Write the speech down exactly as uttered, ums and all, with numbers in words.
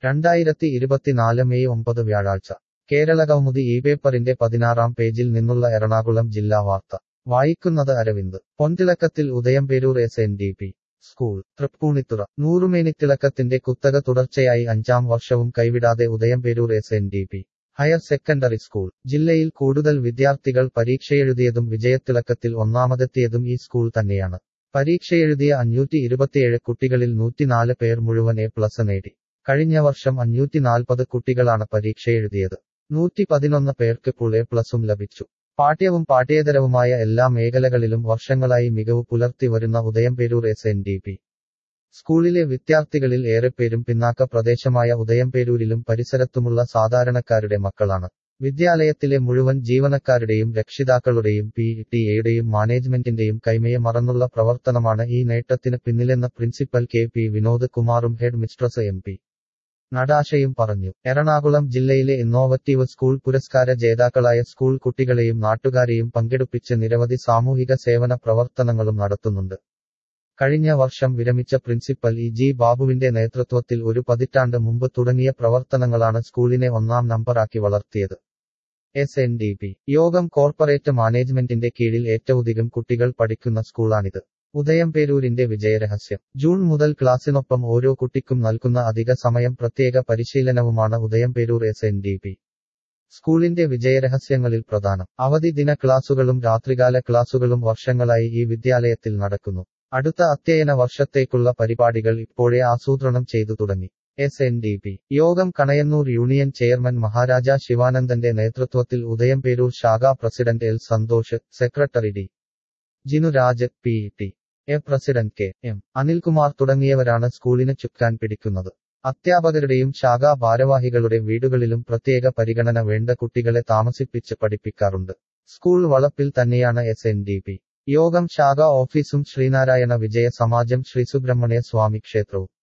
രണ്ടായിരത്തി ഇരുപത്തിനാല് മെയ് ഒമ്പത് വ്യാഴാഴ്ച കേരളകൗമുദി ഈ പേപ്പറിന്റെ പതിനാറാം പേജിൽ നിന്നുള്ള എറണാകുളം ജില്ലാ വാർത്ത വായിക്കുന്നത് അരവിന്ദ് പൊൻതിളക്കത്തിൽ Udayamperoor S N D P school Thrippunithura നൂറുമേനിത്തിളക്കത്തിന്റെ കുത്തക തുടർച്ചയായി അഞ്ചാം വർഷവും കൈവിടാതെ Udayamperoor S N D P higher secondary school ജില്ലയിൽ കൂടുതൽ വിദ്യാർത്ഥികൾ പരീക്ഷയെഴുതിയതും വിജയത്തിളക്കത്തിൽ ഒന്നാമതെത്തിയതും ഈ സ്കൂൾ തന്നെയാണ് പരീക്ഷയെഴുതിയ അഞ്ഞൂറ്റി ഇരുപത്തിയേഴ് കുട്ടികളിൽ നൂറ്റിനാല് പേർ മുഴുവൻ എ പ്ലസ് നേടി കഴിഞ്ഞ വർഷം അഞ്ഞൂറ്റി നാൽപ്പത് കുട്ടികളാണ് പരീക്ഷയെഴുതിയത് നൂറ്റി പതിനൊന്ന് പേർക്ക് ഫുൾ എ പ്ലസും ലഭിച്ചു പാഠ്യവും പാഠ്യേതരവുമായ എല്ലാ മേഖലകളിലും വർഷങ്ങളായി മികവ് പുലർത്തി വരുന്ന Udayamperoor S N D P സ്കൂളിലെ വിദ്യാർത്ഥികളിൽ ഏറെപ്പേരും പിന്നാക്ക പ്രദേശമായ ഉദയംപേരൂരിലും പരിസരത്തുമുള്ള സാധാരണക്കാരുടെ മക്കളാണ് വിദ്യാലയത്തിലെ മുഴുവൻ ജീവനക്കാരുടെയും രക്ഷിതാക്കളുടെയും പി ടി എയുടെയും മാനേജ്മെന്റിന്റെയും കൈമയെ മറന്നുള്ള പ്രവർത്തനമാണ് ഈ നേട്ടത്തിന് പിന്നിലെന്ന് പ്രിൻസിപ്പൽ കെ പി വിനോദ് കുമാറും ഹെഡ് മിസ്ട്രസ് എം പി നടാശയും പറഞ്ഞു എറണാകുളം ജില്ലയിലെ ഇന്നോവറ്റീവ് സ്കൂൾ പുരസ്കാര ജേതാക്കളായ സ്കൂൾ കുട്ടികളെയും നാട്ടുകാരെയും പങ്കെടുപ്പിച്ച് നിരവധി സാമൂഹിക സേവന പ്രവർത്തനങ്ങളും നടത്തുന്നുണ്ട് കഴിഞ്ഞ വർഷം വിരമിച്ച പ്രിൻസിപ്പൽ ഇ ജി ബാബുവിന്റെ നേതൃത്വത്തിൽ ഒരു പതിറ്റാണ്ട് മുമ്പ് തുടങ്ങിയ പ്രവർത്തനങ്ങളാണ് സ്കൂളിനെ ഒന്നാം നമ്പറാക്കി വളർത്തിയത് S N D P Yogam corporate മാനേജ്മെന്റിന്റെ കീഴിൽ ഏറ്റവുമധികം കുട്ടികൾ പഠിക്കുന്ന സ്കൂളാണിത് ഉദയംപേരൂരിന്റെ വിജയരഹസ്യം ജൂൺ മുതൽ ക്ലാസിനൊപ്പം ഓരോ കുട്ടിക്കും നൽകുന്ന അധിക സമയം പ്രത്യേക പരിശീലനവുമാണ് Udayamperoor S N D P സ്കൂളിന്റെ വിജയരഹസ്യങ്ങളിൽ പ്രധാനം അവധി ദിന ക്ലാസുകളും രാത്രികാല ക്ലാസുകളും വർഷങ്ങളായി ഈ വിദ്യാലയത്തിൽ നടക്കുന്നു അടുത്ത അധ്യയന വർഷത്തേക്കുള്ള പരിപാടികൾ ഇപ്പോഴേ ആസൂത്രണം ചെയ്തു തുടങ്ങി എസ് എൻ ഡി പി യോഗം കണയന്നൂർ യൂണിയൻ ചെയർമാൻ മഹാരാജ ശിവാനന്ദന്റെ നേതൃത്വത്തിൽ ഉദയംപേരൂർ ശാഖാ president L Santhosh secretary D Jinuraj P T A president K M Anilkumar തുടങ്ങിയവരാണ് സ്കൂളിന് ചുക്കാൻ പിടിക്കുന്നത് അധ്യാപകരുടെയും ശാഖാ ഭാരവാഹികളുടെ വീടുകളിലും പ്രത്യേക പരിഗണന വേണ്ട കുട്ടികളെ താമസിപ്പിച്ച് പഠിപ്പിക്കാറുണ്ട് സ്കൂൾ വളപ്പിൽ തന്നെയാണ് എസ് എൻ ഡി പി യോഗം ശാഖാ ഓഫീസും ശ്രീനാരായണ വിജയ സമാജം ശ്രീസുബ്രഹ്മണ്യ സ്വാമി ക്ഷേത്രവും